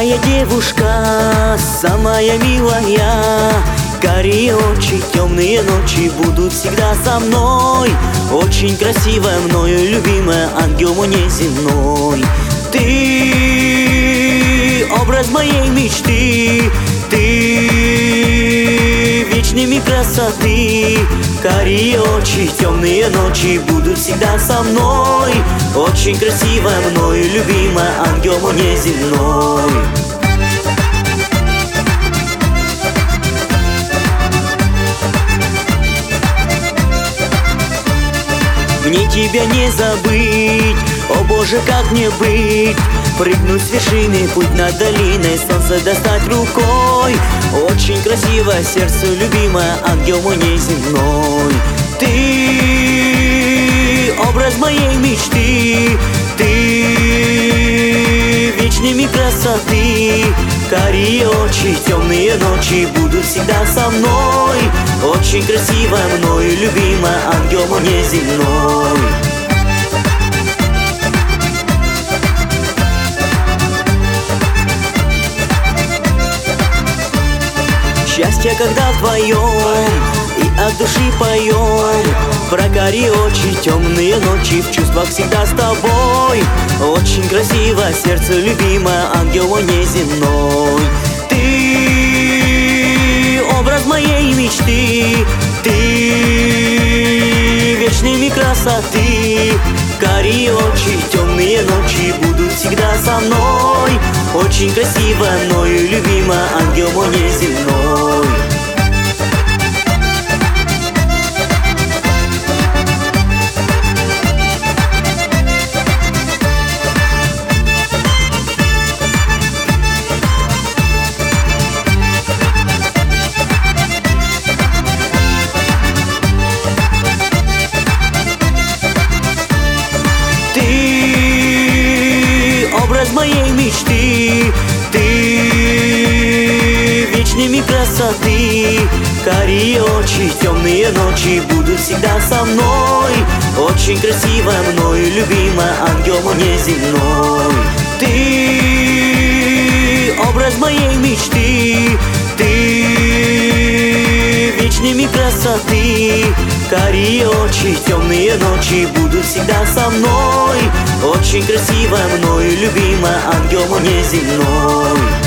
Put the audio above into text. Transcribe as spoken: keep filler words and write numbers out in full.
Моя девушка, самая милая, карие очи, темные ночи будут всегда со мной. Очень красивая, мною любимая, ангел мой неземной. Ты образ моей мечты, ты вечный миг красоты. Карие очи, темные ночи будут всегда со мной. Очень красивая, мною любимая, ангел мой неземной. Мне тебя не забыть, о Боже, как мне быть? Прыгнуть с вершины, путь над долиной, солнце достать рукой. Очень красивое сердце любимое, ангел мой неземной. Ты образ моей мечты, ты вечный миг красоты. Карие очи, темные ночи будут всегда со мной. Очень красивая, мною любимая, ангел мой неземной. Счастье, когда вдвоем и от души поем. Про карие очи, темные ночи, в чувствах всегда с тобой. Очень красивое сердце любимое, ангел мой неземной. Ты образ моей мечты, ты вечный миг красоты. Карие очи, темные ночи будут всегда со мной. Очень красивая, мною любимая, ангел мой неземной. Образ моей мечты, ты вечный миг красоты. Карие очи, темные ночи будут всегда со мной. Очень красивая, мною любимая, ангел мой неземной. Ты образ моей мечты, ты вечный миг красоты. Карие очи, темные ночи будут всегда со мной. Очень красивая, мною любимая, ангел мой неземной.